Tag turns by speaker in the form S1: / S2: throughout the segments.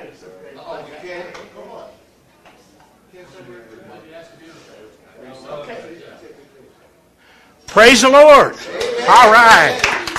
S1: Praise the Lord. All right.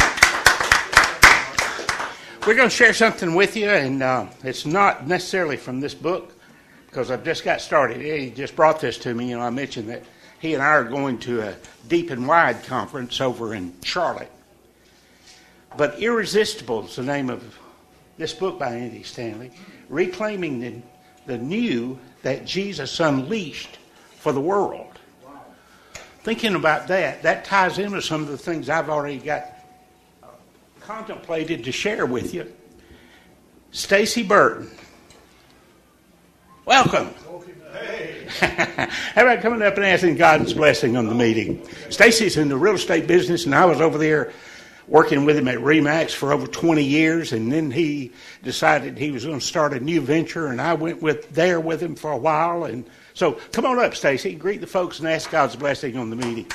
S1: We're going to share something with you, and it's not necessarily from this book because I've just got started. He just brought this to me. I mentioned that he and I are going to a Deep and Wide conference over in Charlotte. But Irresistible is the name of this book by Andy Stanley, reclaiming the new that Jesus unleashed for the world. Thinking about that ties into some of the things I've already got contemplated to share with you. Stacy Burton. Welcome. Hey. How about coming up and asking God's blessing on the meeting? Stacy's in the real estate business, and I was over there working with him at RE/MAX for over 20 years, and then he decided he was going to start a new venture, and I went there with him for a while. And so come on up, Stacy. Greet the folks and ask God's blessing on the meeting.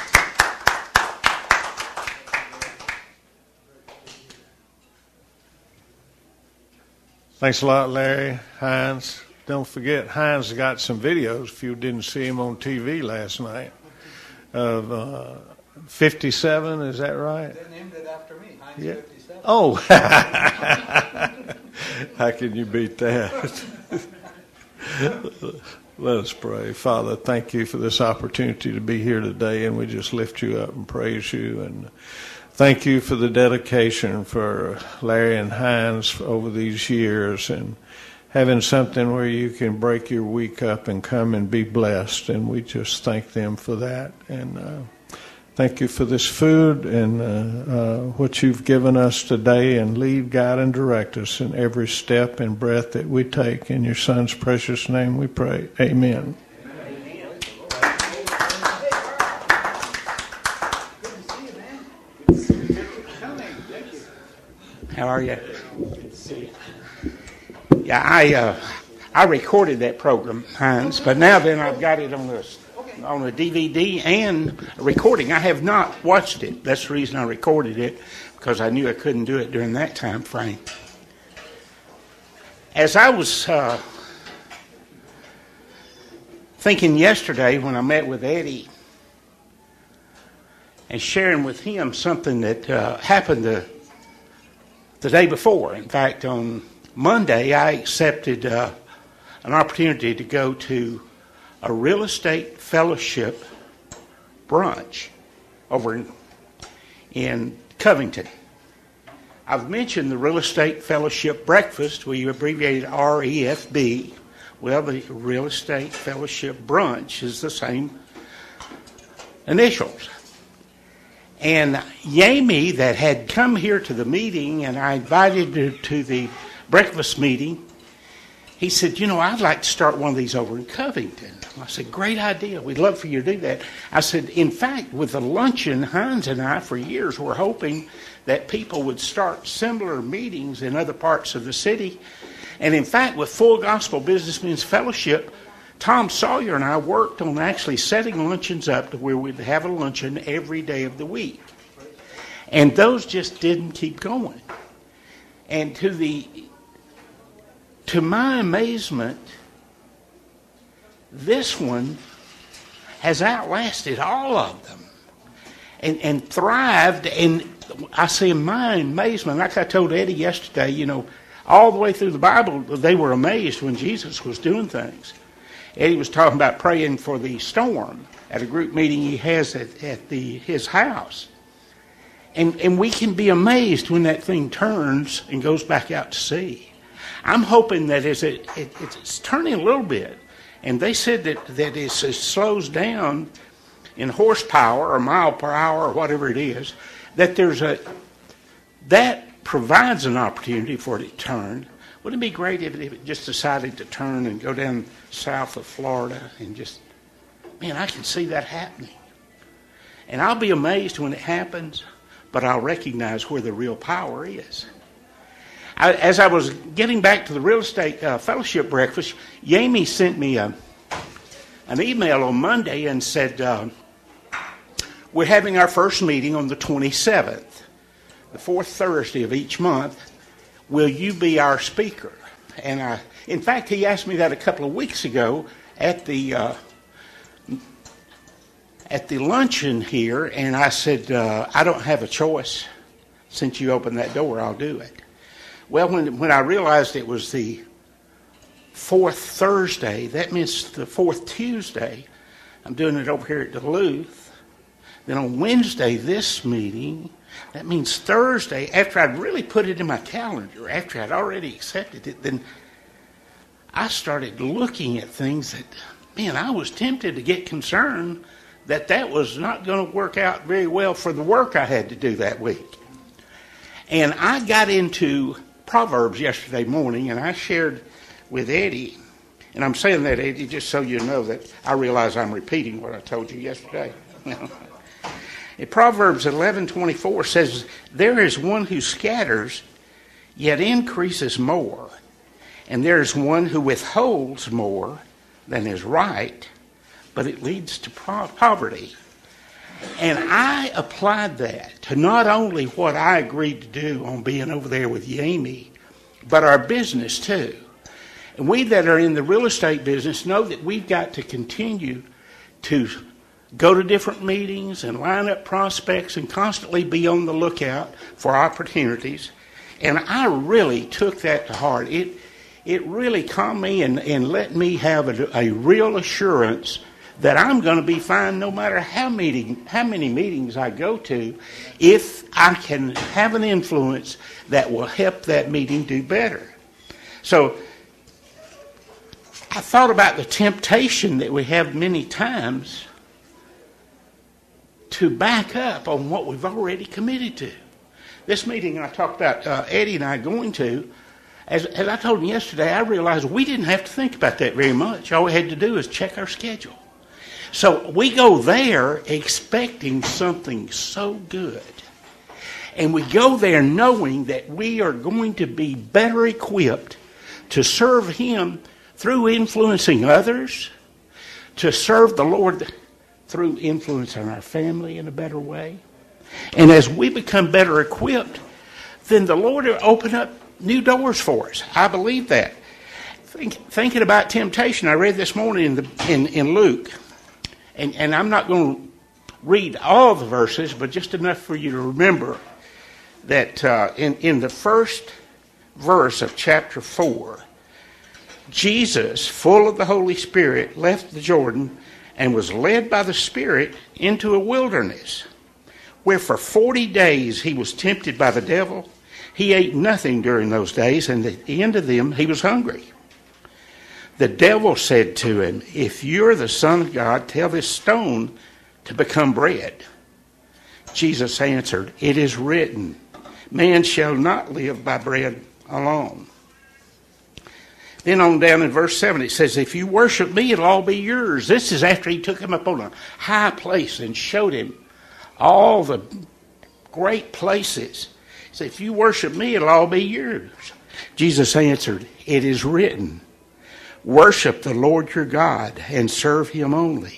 S2: Thanks a lot, Larry. Hines. Don't forget, Hines got some videos, if you didn't see him on TV last night, of 57, is that right?
S3: They named it after me, Hines 57.
S2: Oh, how can you beat that? Let us pray. Father, thank you for this opportunity to be here today, and we just lift you up and praise you. And thank you for the dedication for Larry and Hines over these years, and having something where you can break your week up and come and be blessed. And we just thank them for that. And thank you for this food and what you've given us today, and lead, guide, and direct us in every step and breath that we take. In your Son's precious name we pray. Amen.
S1: How are you? Good to see you. Yeah, I recorded that program, Hines, but now then I've got it on a DVD and a recording. I have not watched it. That's the reason I recorded it, because I knew I couldn't do it during that time frame. As I was thinking yesterday when I met with Eddie and sharing with him something that happened the day before. In fact, on Monday, I accepted an opportunity to go to a real estate fellowship brunch over in Covington. I've mentioned the real estate fellowship breakfast. We abbreviated REFB. Well, the real estate fellowship brunch is the same initials. And Yami, that had come here to the meeting, and I invited her to the breakfast meeting, he said, I'd like to start one of these over in Covington. I said, great idea. We'd love for you to do that. I said, in fact, with the luncheon, Hines and I, for years, were hoping that people would start similar meetings in other parts of the city. And in fact, with Full Gospel Businessmen's Fellowship, Tom Sawyer and I worked on actually setting luncheons up to where we'd have a luncheon every day of the week. And those just didn't keep going. And to my amazement, this one has outlasted all of them and thrived. And I say in my amazement, like I told Eddie yesterday, all the way through the Bible, they were amazed when Jesus was doing things. Eddie was talking about praying for the storm at a group meeting he has at his house. And we can be amazed when that thing turns and goes back out to sea. I'm hoping that as it's turning a little bit, and they said that as it slows down in horsepower or mile per hour or whatever it is, that that provides an opportunity for it to turn. Wouldn't it be great if it just decided to turn and go down south of Florida and just, I can see that happening. And I'll be amazed when it happens, but I'll recognize where the real power is. As I was getting back to the real estate fellowship breakfast, Yami sent me an email on Monday and said, we're having our first meeting on the 27th, the fourth Thursday of each month. Will you be our speaker? And in fact, he asked me that a couple of weeks ago at the luncheon here, and I said, I don't have a choice. Since you opened that door, I'll do it. Well, when I realized it was the fourth Thursday, that means the fourth Tuesday, I'm doing it over here at Duluth. Then on Wednesday, this meeting, that means Thursday, after I'd really put it in my calendar, after I'd already accepted it, then I started looking at things that, man, I was tempted to get concerned that was not going to work out very well for the work I had to do that week. And I got into Proverbs yesterday morning, and I shared with Eddie, and I'm saying that, Eddie, just so you know that I realize I'm repeating what I told you yesterday. In Proverbs 11:24 says, there is one who scatters, yet increases more, and there is one who withholds more than is right, but it leads to poverty. And I applied that to not only what I agreed to do on being over there with Yami, but our business too. And we that are in the real estate business know that we've got to continue to go to different meetings and line up prospects and constantly be on the lookout for opportunities. And I really took that to heart. It really calmed me and let me have a real assurance that I'm going to be fine no matter how many meetings I go to, if I can have an influence that will help that meeting do better. So I thought about the temptation that we have many times to back up on what we've already committed to. This meeting I talked about Eddie and I going to, as I told him yesterday, I realized we didn't have to think about that very much. All we had to do is check our schedule. So we go there expecting something so good. And we go there knowing that we are going to be better equipped to serve Him through influencing others, to serve the Lord through influencing our family in a better way. And as we become better equipped, then the Lord will open up new doors for us. I believe that. Thinking about temptation, I read this morning in Luke, and I'm not going to read all the verses, but just enough for you to remember that in the first verse of chapter 4, Jesus, full of the Holy Spirit, left the Jordan and was led by the Spirit into a wilderness, where for 40 days he was tempted by the devil. He ate nothing during those days, and at the end of them he was hungry. The devil said to him, if you're the Son of God, tell this stone to become bread. Jesus answered, it is written, man shall not live by bread alone. Then on down in verse 7 it says, if you worship me, it'll all be yours. This is after he took him up on a high place and showed him all the great places. He said, if you worship me, it'll all be yours. Jesus answered, it is written, worship the Lord your God and serve him only.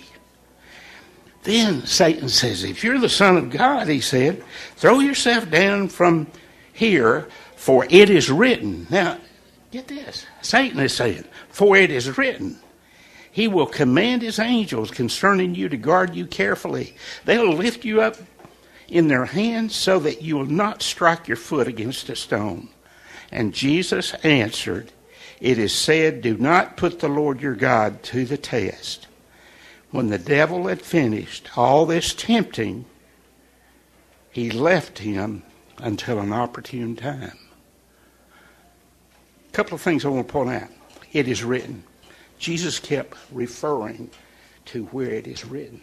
S1: Then Satan says, if you're the Son of God, he said, throw yourself down from here, for it is written. Now, get this. Satan is saying, for it is written, he will command his angels concerning you to guard you carefully. They'll lift you up in their hands so that you will not strike your foot against a stone. And Jesus answered, it is said, do not put the Lord your God to the test. When the devil had finished all this tempting, he left him until an opportune time. A couple of things I want to point out. It is written. Jesus kept referring to where it is written.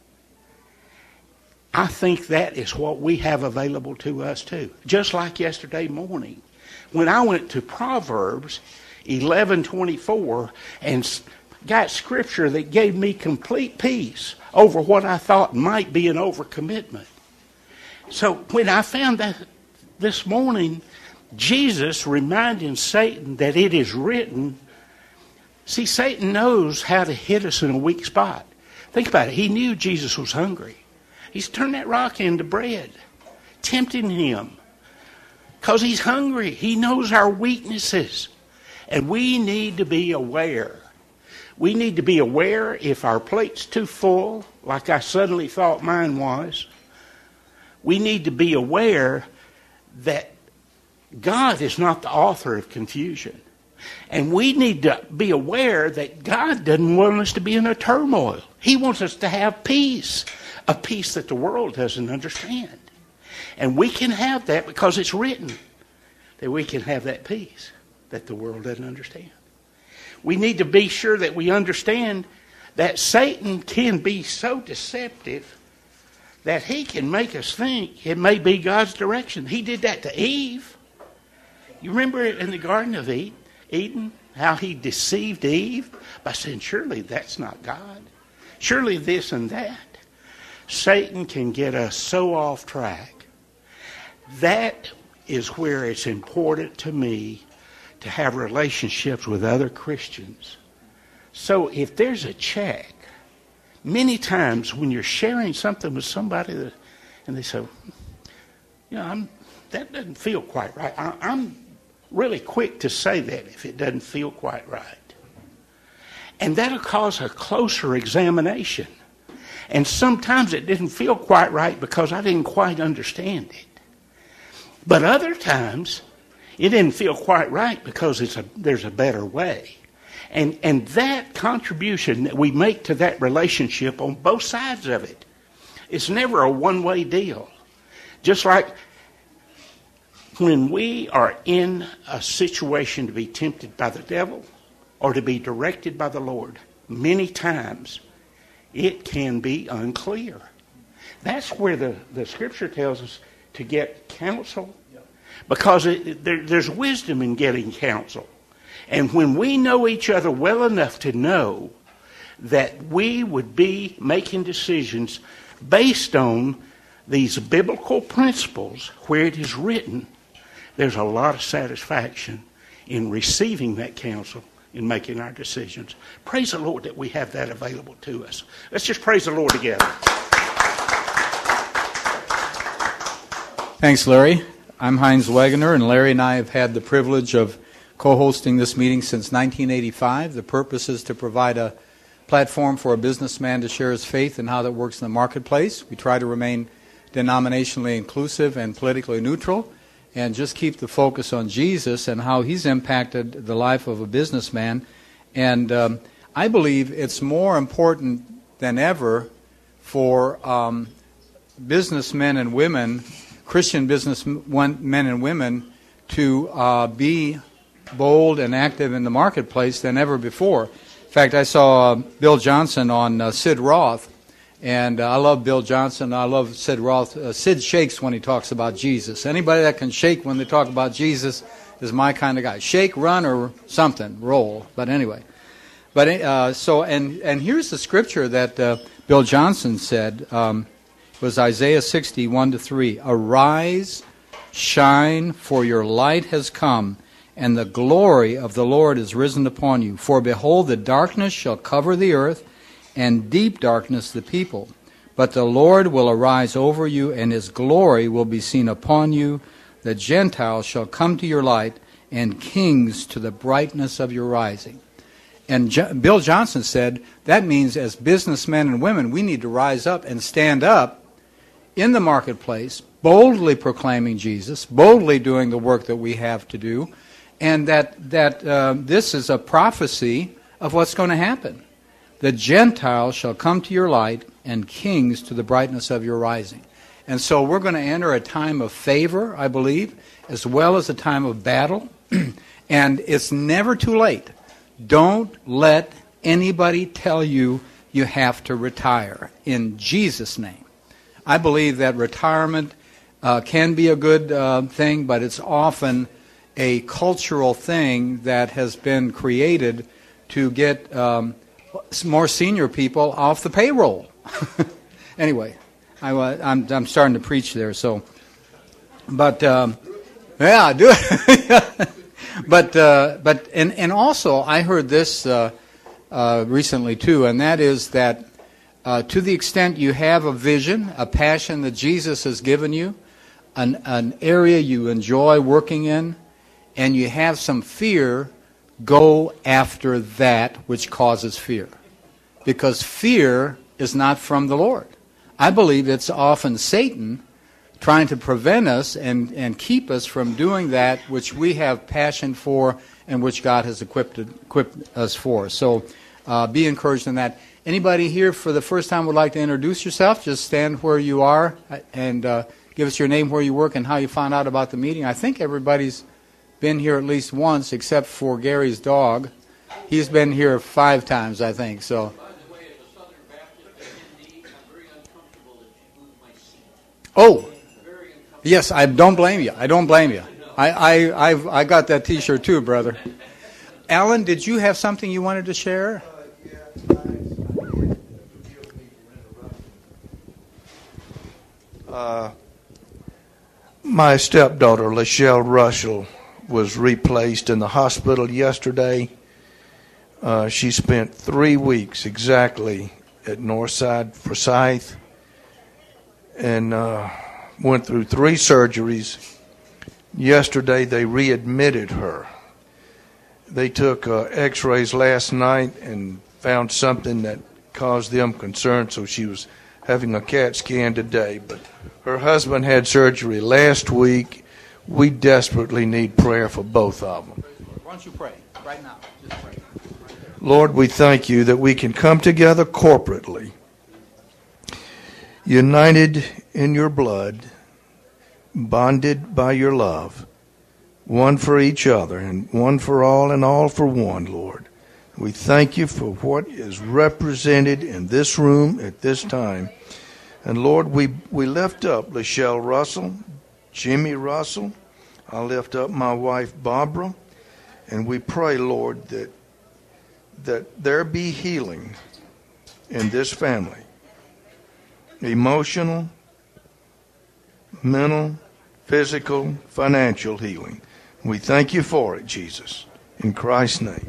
S1: I think that is what we have available to us too. Just like yesterday morning, when I went to Proverbs 11:24 and got scripture that gave me complete peace over what I thought might be an overcommitment. So when I found that this morning, Jesus reminding Satan that it is written. See, Satan knows how to hit us in a weak spot. Think about it. He knew Jesus was hungry. He's turned that rock into bread, tempting him because he's hungry. He knows our weaknesses. And we need to be aware. We need to be aware if our plate's too full, like I suddenly thought mine was. We need to be aware that God is not the author of confusion. And we need to be aware that God doesn't want us to be in a turmoil. He wants us to have peace, a peace that the world doesn't understand. And we can have that because it's written that we can have that peace that the world doesn't understand. We need to be sure that we understand that Satan can be so deceptive that he can make us think it may be God's direction. He did that to Eve. You remember in the Garden of Eden, how he deceived Eve by saying, surely that's not God. Surely this and that. Satan can get us so off track. That is where it's important to me to have relationships with other Christians. So if there's a check, many times when you're sharing something with somebody and they say, that doesn't feel quite right. I'm really quick to say that if it doesn't feel quite right. And that'll cause a closer examination. And sometimes it didn't feel quite right because I didn't quite understand it. But other times, it didn't feel quite right because there's a better way. And that contribution that we make to that relationship on both sides of it, it's never a one-way deal. Just like when we are in a situation to be tempted by the devil or to be directed by the Lord, many times it can be unclear. That's where the Scripture tells us to get counsel, because there's wisdom in getting counsel. And when we know each other well enough to know that we would be making decisions based on these biblical principles where it is written, there's a lot of satisfaction in receiving that counsel in making our decisions. Praise the Lord that we have that available to us. Let's just praise the Lord together.
S4: Thanks, Larry. I'm Heinz Wagoner, and Larry and I have had the privilege of co-hosting this meeting since 1985. The purpose is to provide a platform for a businessman to share his faith and how that works in the marketplace. We try to remain denominationally inclusive and politically neutral, and just keep the focus on Jesus and how he's impacted the life of a businessman. And I believe it's more important than ever for businessmen and women, Christian businessmen and women, to be bold and active in the marketplace than ever before. In fact, I saw Bill Johnson on Sid Roth, and I love Bill Johnson. I love Sid Roth. Sid shakes when he talks about Jesus. Anybody that can shake when they talk about Jesus is my kind of guy. Shake, run, or something, roll. But anyway, and here's the scripture that Bill Johnson said. Was Isaiah 60:1-3. Arise, shine, for your light has come, and the glory of the Lord is risen upon you. For behold, the darkness shall cover the earth, and deep darkness the people. But the Lord will arise over you, and his glory will be seen upon you. The Gentiles shall come to your light, and kings to the brightness of your rising. And Bill Johnson said that means as businessmen and women, we need to rise up and stand up in the marketplace, boldly proclaiming Jesus, boldly doing the work that we have to do, and that this is a prophecy of what's going to happen. The Gentiles shall come to your light, and kings to the brightness of your rising. And so we're going to enter a time of favor, I believe, as well as a time of battle. And it's never too late. Don't let anybody tell you you have to retire, in Jesus' name. I believe that retirement can be a good thing, but it's often a cultural thing that has been created to get more senior people off the payroll. Anyway, I'm starting to preach there. So, but yeah, do it. but also I heard this recently too, and that is that to the extent you have a vision, a passion that Jesus has given you, an area you enjoy working in, and you have some fear go after that which causes fear. Because fear is not from the Lord. I believe it's often Satan trying to prevent us and keep us from doing that which we have passion for and which God has equipped us for. So be encouraged in that. Anybody here for the first time would like to introduce yourself? Just stand where you are and give us your name, where you work, and how you found out about the meeting. I think everybody's been here at least once, except for Gary's dog. He's been here 5 times, I think. So.
S5: By the way, as a Southern Baptist attendee, I'm very uncomfortable that you moved my seat.
S4: Oh, yes, I don't blame you. I don't blame you. I got that T-shirt too, brother. Alan, did you have something you wanted to share?
S6: My stepdaughter, Lachelle Russell, was replaced in the hospital yesterday. She spent 3 weeks exactly at Northside Forsyth and went through 3 surgeries. Yesterday they readmitted her. They took x-rays last night and found something that caused them concern, so she was having a CAT scan today. But her husband had surgery last week. We desperately need prayer for both of them.
S4: Why don't you pray right now? Just pray.
S6: Lord, we thank you that we can come together corporately, united in your blood, bonded by your love, one for each other and one for all and all for one, Lord. We thank you for what is represented in this room at this time. And Lord, we lift up Lachelle Russell, Jimmy Russell. I lift up my wife, Barbara. And we pray, Lord, that there be healing in this family. Emotional, mental, physical, financial healing. We thank you for it, Jesus. In Christ's name.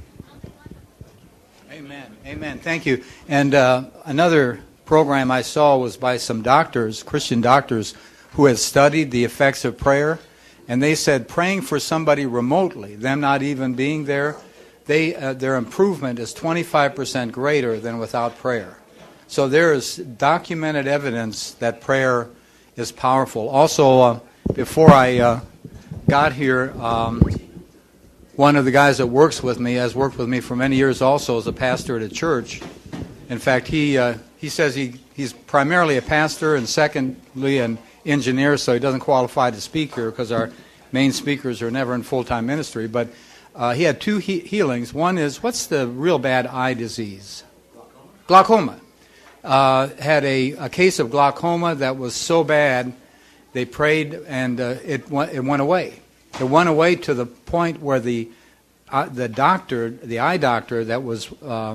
S4: Amen. Amen. Thank you. And another program I saw was by some doctors, Christian doctors, who had studied the effects of prayer. And they said praying for somebody remotely, them not even being there, their improvement is 25% greater than without prayer. So there is documented evidence that prayer is powerful. Also, before I got here, one of the guys that works with me, has worked with me for many years also as a pastor at a church. In fact, he says he's primarily a pastor and secondly an engineer, so he doesn't qualify to speak here because our main speakers are never in full-time ministry. But he had 2 healings. One is, what's the real bad eye disease? Glaucoma. Had a case of glaucoma that was so bad, they prayed and it went away. It went away to the point where the eye doctor that was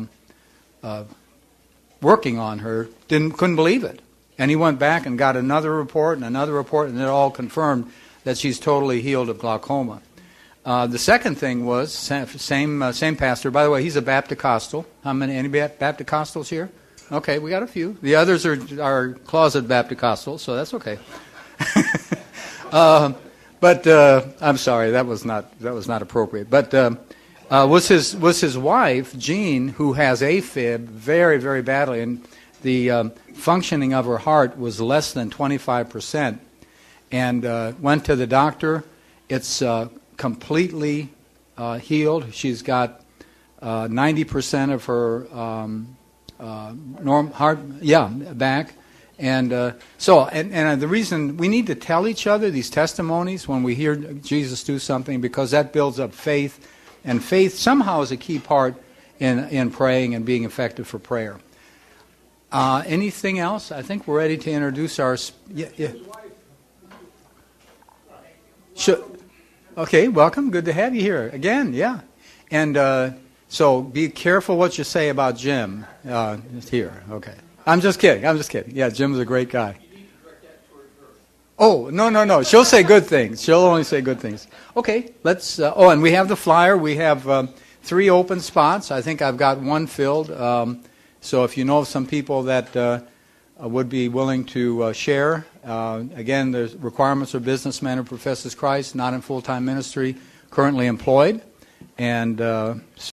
S4: working on her couldn't believe it. And he went back and got another report, and it all confirmed that she's totally healed of glaucoma. The second thing was, same pastor. By the way, he's a Baptist-costal. Any Baptist-costals here? Okay, we got a few. The others are closet Baptist-costals, so that's okay. But I'm sorry, that was not appropriate. But was his wife Jean, who has AFib very, very badly, and the functioning of her heart was less than 25%, and went to the doctor. It's completely healed. She's got 90% of her heart, back. And so the reason we need to tell each other these testimonies when we hear Jesus do something, because that builds up faith, and faith somehow is a key part in praying and being effective for prayer. Anything else? I think we're ready to introduce our... Yeah. Sure. Okay, welcome. Good to have you here again. Yeah, and so be careful what you say about Jim here. Okay. I'm just kidding. Yeah, Jim's a great guy. Oh, no. She'll say good things. She'll only say good things. Okay, let's... and we have the flyer. We have 3 open spots. I think I've got 1 filled. So if you know of some people that would be willing to share, again, the requirements are businessman who professes Christ, not in full-time ministry, currently employed. and